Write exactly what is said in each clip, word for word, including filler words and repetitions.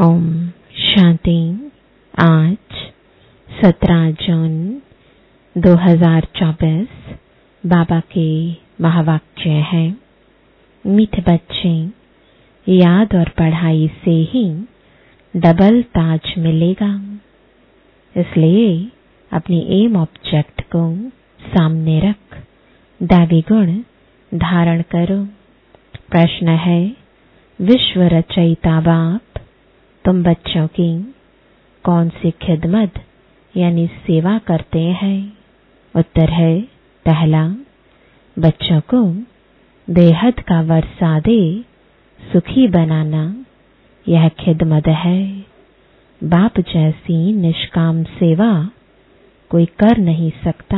ओम शांति। आज सत्रह जून दो हज़ार चौबीस बाबा के महावाक्य है। मीठे बच्चे, याद और पढ़ाई से ही डबल ताज मिलेगा, इसलिए अपनी एम ऑब्जेक्ट को सामने रख दैवी गुण धारण करो। प्रश्न है, विश्व रचयिता बाप तुम बच्चों की कौन सी खिदमत यानी सेवा करते हैं? उत्तर है, पहला, बच्चों को बेहद का वर्षा दे सुखी बनाना, यह खिदमत है। बाप जैसी निष्काम सेवा कोई कर नहीं सकता।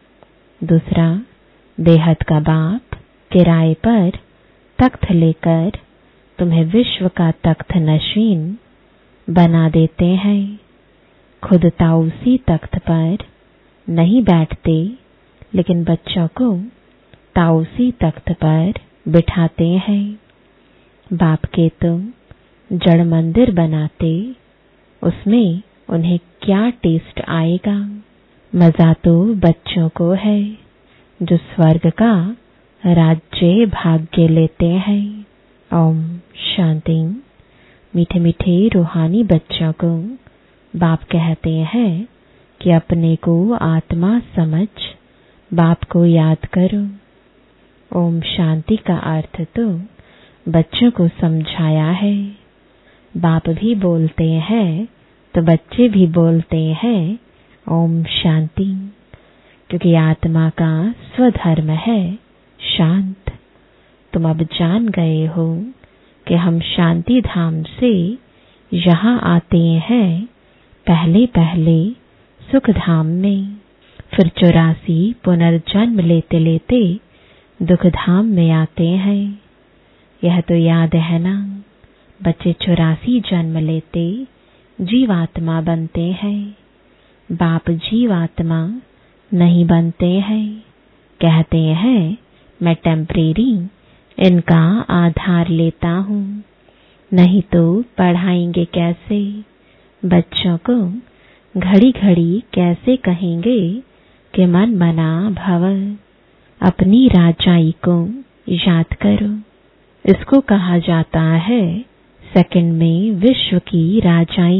दूसरा, बेहद का बाप किराए पर तख्त लेकर तुम्हें विश्व का तख्त नशीन बना देते हैं। खुद ताउसी तख्त पर नहीं बैठते, लेकिन बच्चों को ताउसी तख्त पर बिठाते हैं। बाप के तुम जड़ मंदिर बनाते, उसमें उन्हें क्या टेस्ट आएगा? मजा तो बच्चों को है जो स्वर्ग का राज्य भाग्य लेते हैं। ओम शांति। मीठे मीठे रूहानी बच्चों को बाप कहते हैं कि अपने को आत्मा समझ बाप को याद करो। ओम शांति का अर्थ तो बच्चों को समझाया है। बाप भी बोलते हैं तो बच्चे भी बोलते हैं ओम शांति, क्योंकि आत्मा का स्वधर्म है शांत। तुम अब जान गए हो कि हम शांति धाम से यहाँ आते हैं पहले पहले सुख धाम में, फिर चौरासी पुनर्जन्म लेते लेते दुख धाम में आते हैं। यह तो याद है ना? बच्चे चौरासी जन्म लेते जीवात्मा बनते हैं, बाप जीवात्मा नहीं बनते हैं। कहते हैं मैं टेम्परेरी इनका आधार लेता हूँ, नहीं तो पढ़ाएंगे कैसे? बच्चों को घड़ी घड़ी कैसे कहेंगे कि मन मना भव? अपनी राजाई को याद करो। इसको कहा जाता है सेकंड में विश्व की राजाई।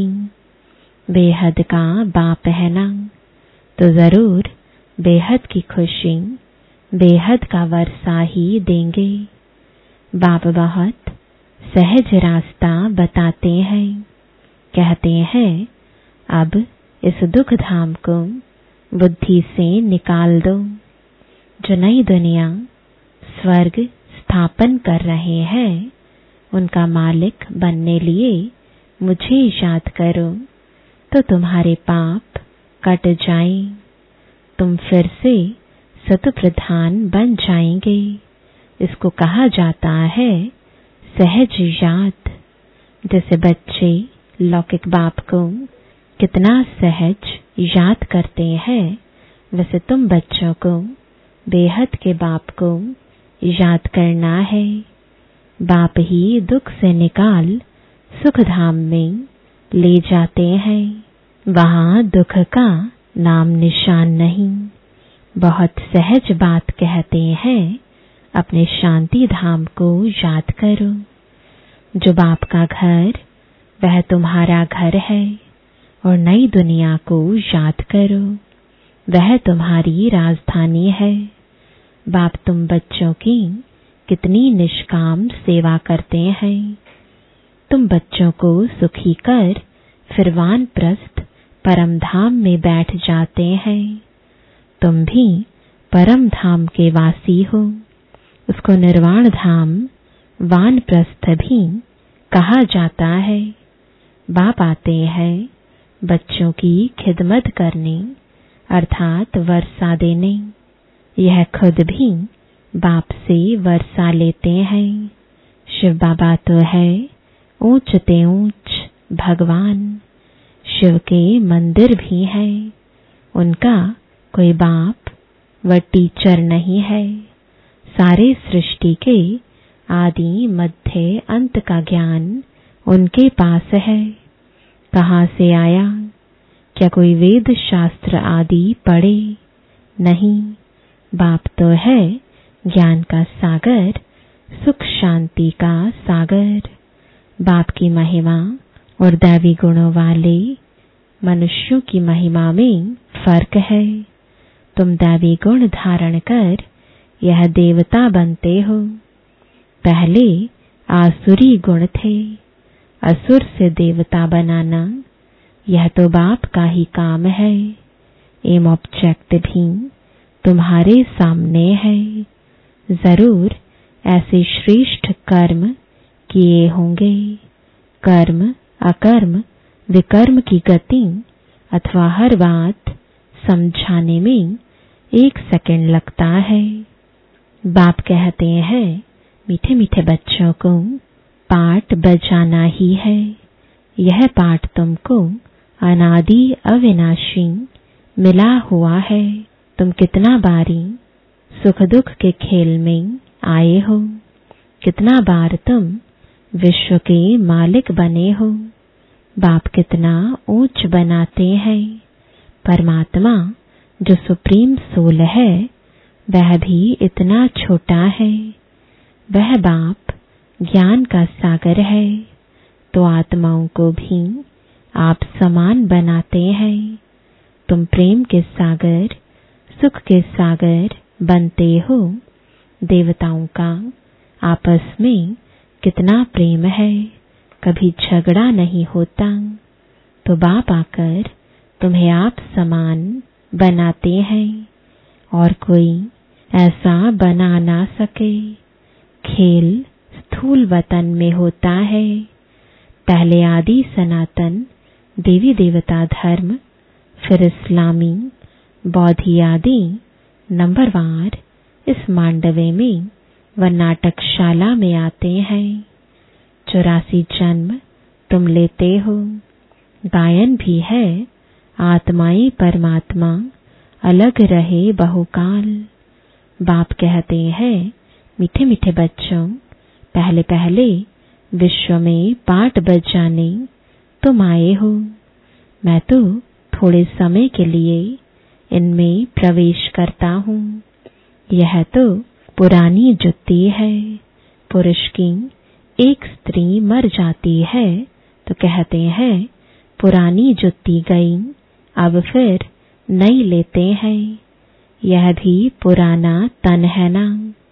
बेहद का बाप है ना, तो जरूर बेहद की खुशी, बेहद का वर्षा ही देंगे। बाप बहुत सहज रास्ता बताते हैं। कहते हैं अब इस दुख धाम को बुद्धि से निकाल दो। जो नई दुनिया स्वर्ग स्थापन कर रहे हैं, उनका मालिक बनने लिए मुझे याद करो, तो तुम्हारे पाप कट जाएं। तुम फिर से सतप्रधान बन जाएंगे। इसको कहा जाता है सहज याद। जैसे बच्चे लौकिक बाप को कितना सहज याद करते हैं, वैसे तुम बच्चों को बेहद के बाप को याद करना है। बाप ही दुख से निकाल सुख धाम में ले जाते हैं। वहाँ दुख का नाम निशान नहीं। बहुत सहज बात कहते हैं, अपने शांति धाम को याद करो। जो बाप का घर वह तुम्हारा घर है, और नई दुनिया को याद करो, वह तुम्हारी राजधानी है। बाप तुम बच्चों की कितनी निष्काम सेवा करते हैं। तुम बच्चों को सुखी कर फिर वानप्रस्थ परम धाम में बैठ जाते हैं। तुम भी परम धाम के वासी हो। उसको निर्वाण धाम वानप्रस्थ भी कहा जाता है। बाप आते हैं बच्चों की खिदमत करने, अर्थात वर्षा देने। यह खुद भी बाप से वर्षा लेते हैं। शिव बाबा तो है ऊंच ते ऊंच भगवान। शिव के मंदिर भी हैं। उनका कोई बाप व टीचर नहीं है। सारे सृष्टि के आदि मध्य अंत का ज्ञान उनके पास है। कहाँ से आया? क्या कोई वेद शास्त्र आदि पढ़े? नहीं, बाप तो है ज्ञान का सागर, सुख शांति का सागर। बाप की महिमा और दैवी गुणों वाले मनुष्यों की महिमा में फर्क है। तुम दैवी गुण धारण कर यह देवता बनते हो। पहले आसुरी गुण थे। असुर से देवता बनाना यह तो बाप का ही काम है। एम ऑब्जेक्ट भी तुम्हारे सामने है। जरूर ऐसे श्रेष्ठ कर्म किए होंगे। कर्म, अकर्म, विकर्म की गति अथवा हर बात समझाने में एक सेकंड लगता है। बाप कहते हैं मीठे मीठे बच्चों को पाठ बजाना ही है। यह पाठ तुमको अनादि अविनाशी मिला हुआ है। तुम कितना बारी सुख दुख के खेल में आए हो, कितना बार तुम विश्व के मालिक बने हो। बाप कितना ऊंच बनाते हैं। परमात्मा जो सुप्रीम सोल है वह भी इतना छोटा है। वह बाप ज्ञान का सागर है, तो आत्माओं को भी आप समान बनाते हैं। तुम प्रेम के सागर, सुख के सागर बनते हो। देवताओं का आपस में कितना प्रेम है, कभी झगड़ा नहीं होता। तो बाप आकर तुम्हें आप समान बनाते हैं और कोई ऐसा बना ना सके। खेल स्थूल वतन में होता है। पहले आदि सनातन देवी देवता धर्म, फिर इस्लामी, बौद्धी आदि नंबरवार इस मांडवे में व नाटकशाला में आते हैं। चौरासी जन्म तुम लेते हो। गायन भी है आत्माएं परमात्मा अलग रहे बहुकाल। बाप कहते हैं मीठे मीठे बच्चों, पहले पहले विश्व में पाठ बजाने तुम आए हो। मैं तो थोड़े समय के लिए इनमें प्रवेश करता हूँ। यह तो पुरानी जुत्ती है। पुरुष की एक स्त्री मर जाती है तो कहते हैं पुरानी जुत्ती गई, अब फिर नई लेते हैं। यह भी पुराना तन है ना।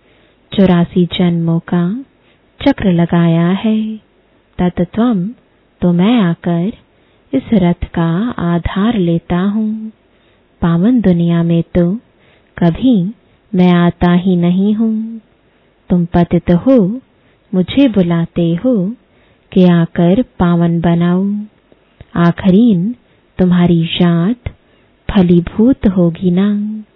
चौरासी जन्मों का चक्र लगाया है। तत्त्वम तो मैं आकर इस रथ का आधार लेता हूँ। पावन दुनिया में तो कभी मैं आता ही नहीं हूँ। तुम पतित हो, मुझे बुलाते हो कि आकर पावन बनाओ। आखरीन तुम्हारी जात फलीभूत होगी ना।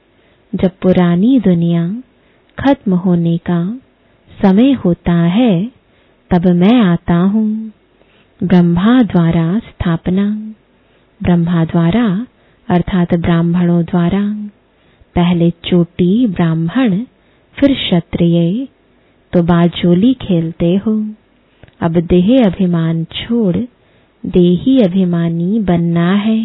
जब पुरानी दुनिया खत्म होने का समय होता है तब मैं आता हूँ। ब्रह्मा द्वारा स्थापना, ब्रह्मा द्वारा अर्थात ब्राह्मणों द्वारा। पहले चोटी ब्राह्मण, फिर क्षत्रिय, तो बाजोली खेलते हो। अब देह अभिमान छोड़ देही अभिमानी बनना है।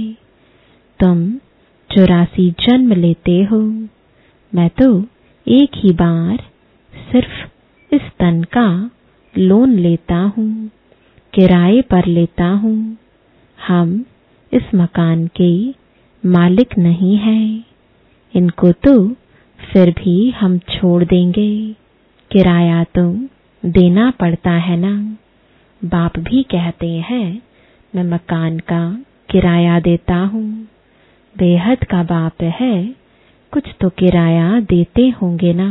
तुम चौरासी जन्म लेते हो। मैं तो एक ही बार सिर्फ इस तन का लोन लेता हूँ, किराए पर लेता हूँ। हम इस मकान के मालिक नहीं हैं। इनको तो फिर भी हम छोड़ देंगे। किराया तो देना पड़ता है ना। बाप भी कहते हैं मैं मकान का किराया देता हूँ। बेहद का बाप है, कुछ तो किराया देते होंगे ना।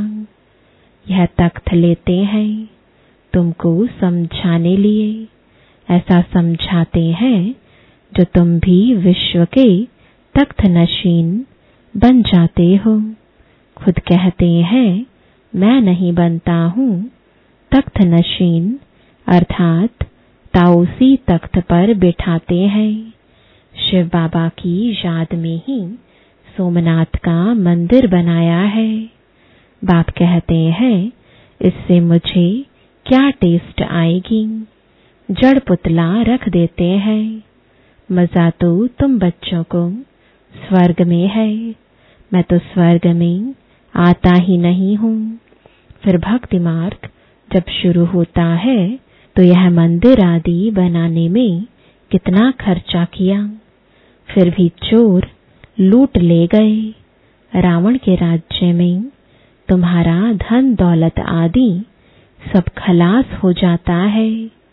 यह तख्त लेते हैं तुमको समझाने लिए। ऐसा समझाते हैं जो तुम भी विश्व के तख्त नशीन बन जाते हो। खुद कहते हैं मैं नहीं बनता हूँ तख्त नशीन, अर्थात ताऊसी तख्त पर बिठाते हैं। शिव बाबा की याद में ही सोमनाथ का मंदिर बनाया है। बाप कहते हैं इससे मुझे क्या टेस्ट आएगी। जड़ पुतला रख देते हैं। मजा तो तुम बच्चों को स्वर्ग में है, मैं तो स्वर्ग में आता ही नहीं हूँ। फिर भक्ति मार्ग जब शुरू होता है तो यह मंदिर आदि बनाने में कितना खर्चा किया, फिर भी चोर लूट ले गए। रावण के राज्य में तुम्हारा धन दौलत आदि सब खलास हो जाता है।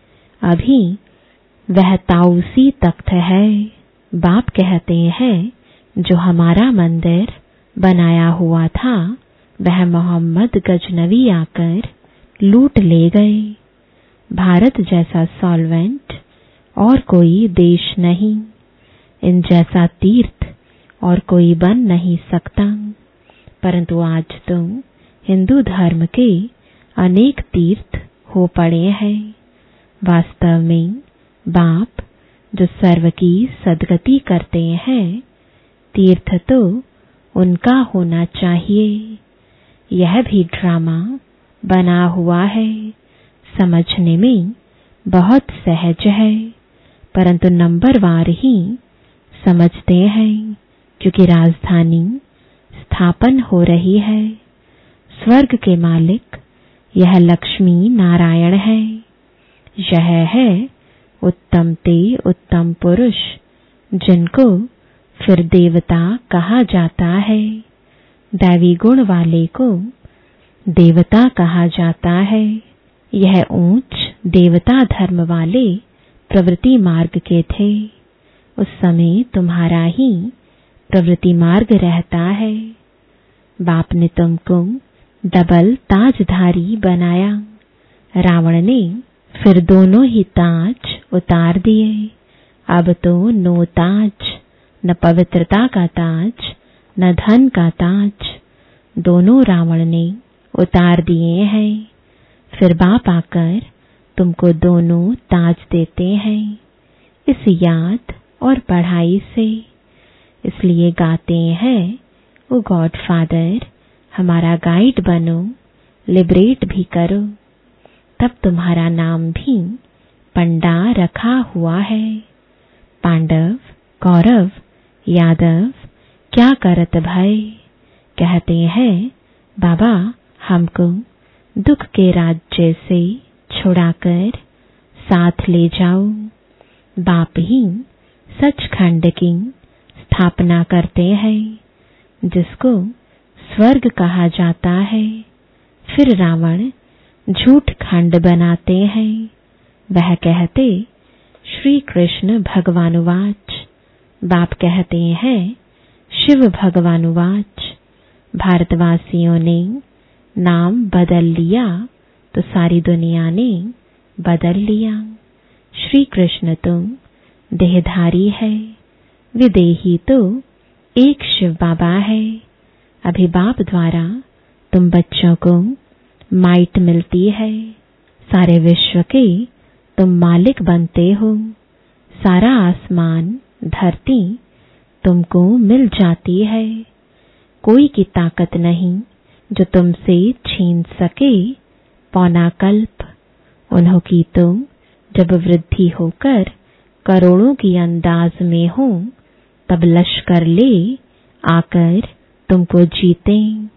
अभी वह ताऊसी तख्त है। बाप कहते हैं जो हमारा मंदिर बनाया हुआ था वह मोहम्मद गजनवी आकर लूट ले गए। भारत जैसा सॉल्वेंट और कोई देश नहीं, इन जैसा तीर्थ और कोई बन नहीं सकता। परंतु आज तो हिंदू धर्म के अनेक तीर्थ हो पड़े हैं। वास्तव में बाप जो सर्व की सद्गति करते हैं, तीर्थ तो उनका होना चाहिए। यह भी ड्रामा बना हुआ है, समझने में बहुत सहज है, परंतु नंबरवार ही समझते हैं, क्योंकि राजधानी स्थापन हो रही है। स्वर्ग के मालिक यह लक्ष्मी नारायण है। यह है उत्तम ते उत्तम पुरुष, जिनको फिर देवता कहा जाता है। दैवी गुण वाले को देवता कहा जाता है। यह ऊंच देवता धर्म वाले प्रवृत्ति मार्ग के थे। उस समय तुम्हारा ही प्रवृत्ति मार्ग रहता है। बाप ने तुमको डबल ताजधारी बनाया। रावण ने फिर दोनों ही ताज उतार दिए। अब तो नो ताज, न पवित्रता का ताज न धन का ताज, दोनों रावण ने उतार दिए हैं। फिर बाप आकर तुमको दोनों ताज देते हैं, इस याद और पढ़ाई से। इसलिए गाते हैं, ओ गॉड फादर हमारा गाइड बनो, लिबरेट भी करो। तब तुम्हारा नाम भी पंडा रखा हुआ है। पांडव, कौरव, यादव क्या करत भय, कहते हैं बाबा हमको दुख के राज्य से छुड़ाकर साथ ले जाओ। बाप ही सचखंड की स्थापना करते हैं, जिसको स्वर्ग कहा जाता है। फिर रावण झूठ खंड बनाते हैं। वह कहते श्री कृष्ण भगवानुवाच, बाप कहते हैं शिव भगवानुवाच। भारतवासियों ने नाम बदल लिया तो सारी दुनिया ने बदल लिया। श्री कृष्ण तो देहधारी है, विदेही तो एक शिव बाबा है। अभी बाप द्वारा तुम बच्चों को माइट मिलती है। सारे विश्व के तुम मालिक बनते हो। सारा आसमान धरती तुमको मिल जाती है। कोई की ताकत नहीं जो तुमसे छीन सके पौना कल्प। उन्हों की तो जब वृद्धि होकर करोड़ों की अंदाज में हो, तब लश्कर ले आकर तुमको जीते।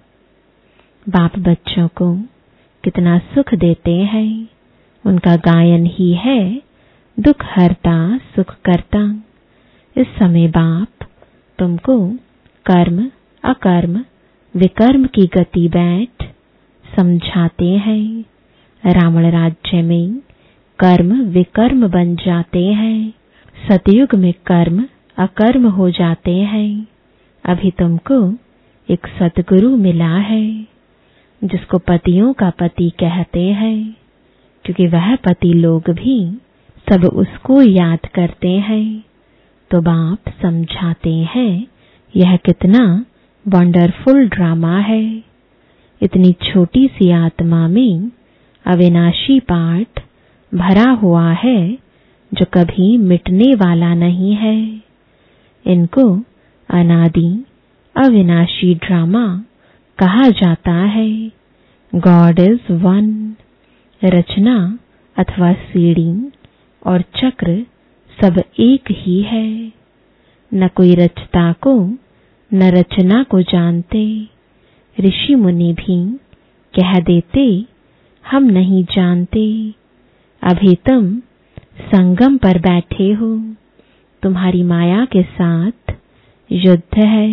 बाप बच्चों को कितना सुख देते हैं। उनका गायन ही है दुख हरता सुख करता। इस समय बाप तुमको कर्म अकर्म विकर्म की गति बैठ समझाते हैं। रावण राज्य में कर्म विकर्म बन जाते हैं। सतयुग में कर्म अकर्म हो जाते हैं। अभी तुमको एक सतगुरु मिला है, जिसको पतियों का पति कहते हैं, क्योंकि वह पति लोग भी सब उसको याद करते हैं। तो बाप समझाते हैं यह कितना वंडरफुल ड्रामा है। इतनी छोटी सी आत्मा में अविनाशी पाठ भरा हुआ है, जो कभी मिटने वाला नहीं है। इनको अनादि अविनाशी ड्रामा कहा जाता है। God is one. रचना अथवा सीढ़ी और चक्र सब एक ही है। न कोई रचता को न रचना को जानते। ऋषि मुनि भी कह देते हम नहीं जानते। अभी तुम संगम पर बैठे हो, तुम्हारी माया के साथ युद्ध है,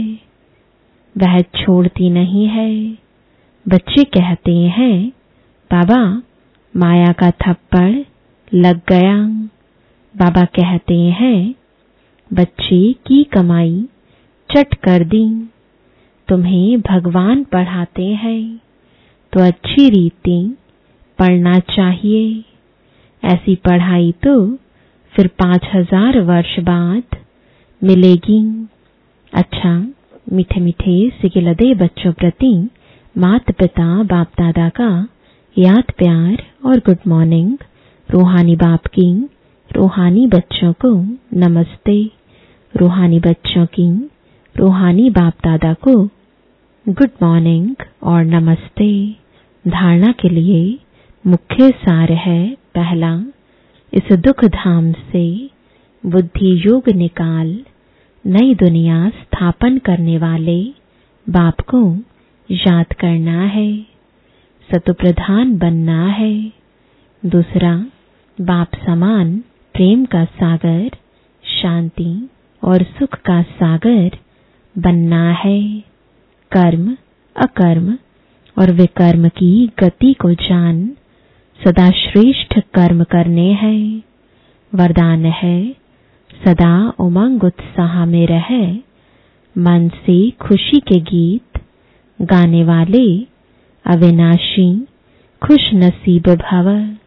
वह छोड़ती नहीं है। बच्चे कहते हैं बाबा माया का थप्पड़ लग गया। बाबा कहते हैं बच्चे की कमाई चट कर दी। तुम्हें भगवान पढ़ाते हैं तो अच्छी रीति पढ़ना चाहिए। ऐसी पढ़ाई तो फिर पांच हजार वर्ष बाद मिलेगी। अच्छा, मीठे मीठे सिकिलदे बच्चों प्रति माता पिता बाप दादा का याद प्यार और गुड मॉर्निंग। रूहानी बाप की रूहानी बच्चों को नमस्ते। रूहानी बच्चों की रूहानी बाप दादा को गुड मॉर्निंग और नमस्ते। धारणा के लिए मुख्य सार है, पहला, इस दुख धाम से बुद्धि योग निकाल नई दुनिया स्थापन करने वाले बाप को याद करना है, सतोप्रधान बनना है। दूसरा, बाप समान प्रेम का सागर, शांति और सुख का सागर बनना है। कर्म, अकर्म और विकर्म की गति को जान सदा श्रेष्ठ कर्म करने हैं। वरदान है, सदा उमंग उत्साह में रहे, मन से खुशी के गीत गाने वाले अविनाशी खुश नसीब भव।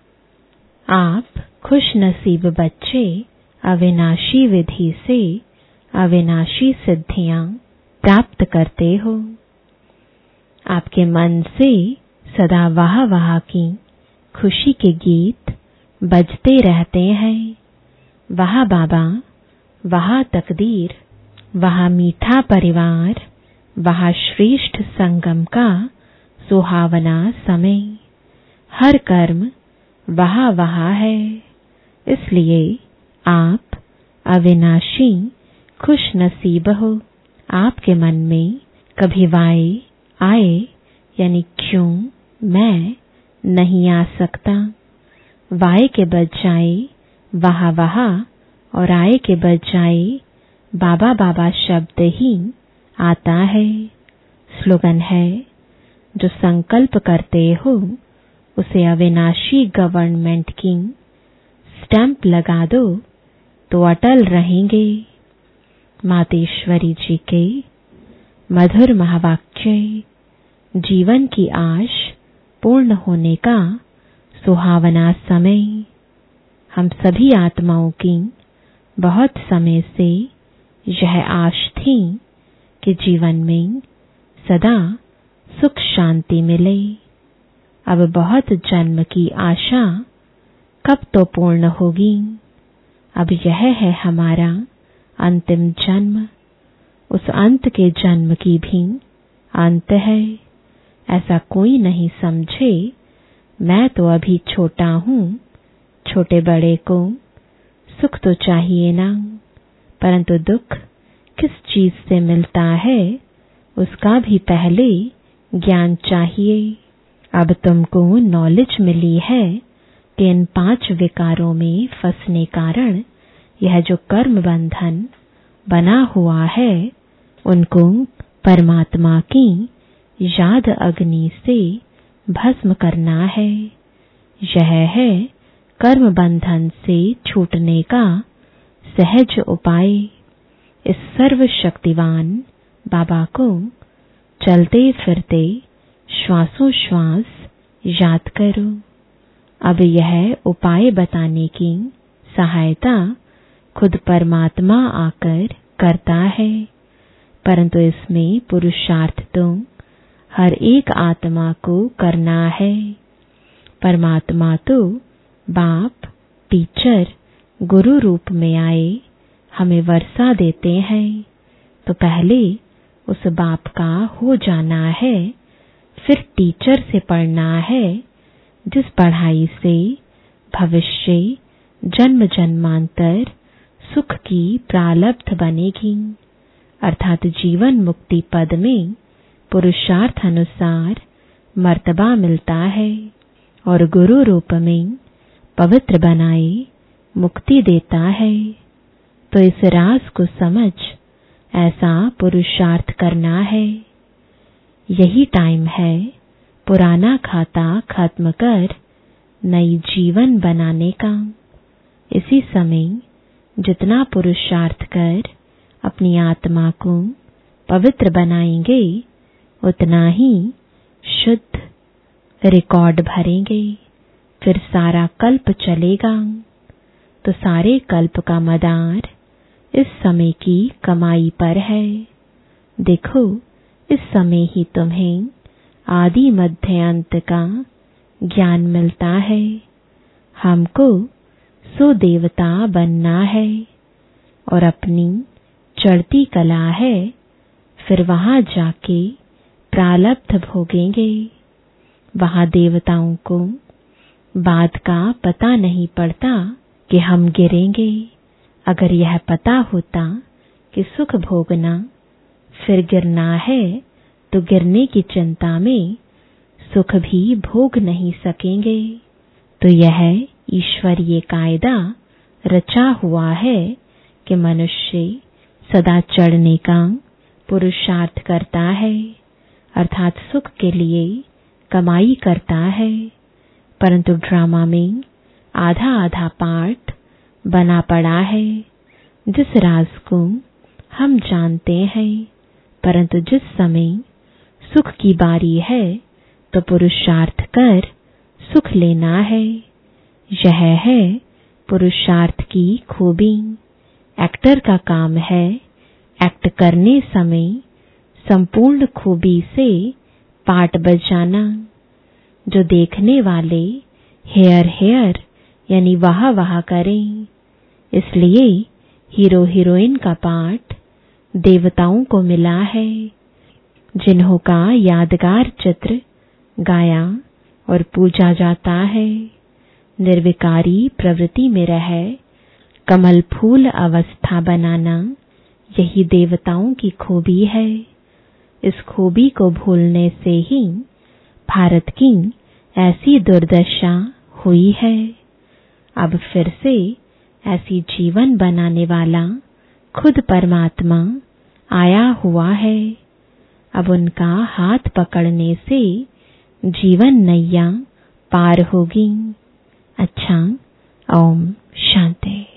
आप खुश नसीब बच्चे अविनाशी विधि से अविनाशी सिद्धियां प्राप्त करते हो। आपके मन से सदा वाह वाह की खुशी के गीत बजते रहते हैं। वाह बाबा, वाह तकदीर, वाह मीठा परिवार, वाह श्रेष्ठ संगम का सुहावना समय। हर कर्म वाह वाह है, इसलिए आप अविनाशी खुश नसीब हो। आपके मन में कभी वाय आए यानी क्यों मैं नहीं आ सकता। वाय के बजाय वाह वाह और आए के बजाय बाबा बाबा शब्द ही आता है। स्लोगन है, जो संकल्प करते हो उसे अविनाशी गवर्नमेंट की स्टैंप लगा दो तो अटल रहेंगे। मातेश्वरी जी के मधुर महावाक्य। जीवन की आश पूर्ण होने का सुहावना समय। हम सभी आत्माओं की बहुत समय से यह आश थी कि जीवन में सदा सुख शांति मिले। अब बहुत जन्म की आशा कब तो पूर्ण होगी। अब यह है हमारा अंतिम जन्म। उस अंत के जन्म की भी अंत है। ऐसा कोई नहीं समझे मैं तो अभी छोटा हूँ। छोटे बड़े को सुख तो चाहिए ना, परंतु दुख किस चीज से मिलता है उसका भी पहले ज्ञान चाहिए। अब तुमको नॉलेज मिली है कि इन पांच विकारों में फंसने कारण यह जो कर्म बंधन बना हुआ है उनको परमात्मा की याद अग्नि से भस्म करना है। यह है कर्म बंधन से छूटने का सहज उपाय। इस सर्वशक्तिवान बाबा को चलते फिरते श्वासों श्वास याद करो। अब यह उपाय बताने की सहायता खुद परमात्मा आकर करता है, परंतु इसमें पुरुषार्थ तो हर एक आत्मा को करना है। परमात्मा तो बाप, टीचर, गुरु रूप में आए हमें वर्षा देते हैं, तो पहले उस बाप का हो जाना है, फिर टीचर से पढ़ना है, जिस पढ़ाई से भविष्य जन्म जन्मांतर सुख की प्रालब्ध बनेगी, अर्थात जीवन मुक्ति पद में पुरुषार्थ अनुसार मर्तबा मिलता है और गुरु रूप में पवित्र बनाए मुक्ति देता है। तो इस राज को समझ ऐसा पुरुषार्थ करना है। यही टाइम है पुराना खाता खत्म कर नई जीवन बनाने का। इसी समय जितना पुरुषार्थ कर अपनी आत्मा को पवित्र बनाएंगे, उतना ही शुद्ध रिकॉर्ड भरेंगे। फिर सारा कल्प चलेगा। तो सारे कल्प का मदार इस समय की कमाई पर है। देखो, इस समय ही तुम्हें आदि मध्य अंत का ज्ञान मिलता है। हमको सो देवता बनना है और अपनी चढ़ती कला है, फिर वहां जाके प्रालब्ध भोगेंगे। वहां देवताओं को बाद का पता नहीं पड़ता कि हम गिरेंगे। अगर यह पता होता कि सुख भोगना फिर गिरना है, तो गिरने की चिंता में सुख भी भोग नहीं सकेंगे। तो यह ईश्वरीय कायदा रचा हुआ है कि मनुष्य सदा चढ़ने का पुरुषार्थ करता है, अर्थात सुख के लिए कमाई करता है। परंतु ड्रामा में आधा आधा पार्ट बना पड़ा है, जिस राज को हम जानते हैं। परंतु जिस समय सुख की बारी है, तो पुरुषार्थ कर सुख लेना है। यह है पुरुषार्थ की खूबी। एक्टर का काम है एक्ट करने समय संपूर्ण खूबी से पार्ट बजाना। जो देखने वाले हेयर हेयर यानी वाह वाह करें। इसलिए हीरो हीरोइन का पार्ट देवताओं को मिला है, जिन्हों का यादगार चित्र गाया और पूजा जाता है। निर्विकारी प्रवृत्ति में रह कमल फूल अवस्था बनाना, यही देवताओं की खूबी है। इस खूबी को भूलने से ही भारत की ऐसी दुर्दशा हुई है। अब फिर से ऐसी जीवन बनाने वाला खुद परमात्मा आया हुआ है। अब उनका हाथ पकड़ने से जीवन नैया पार होगी। अच्छा, ओम शांति।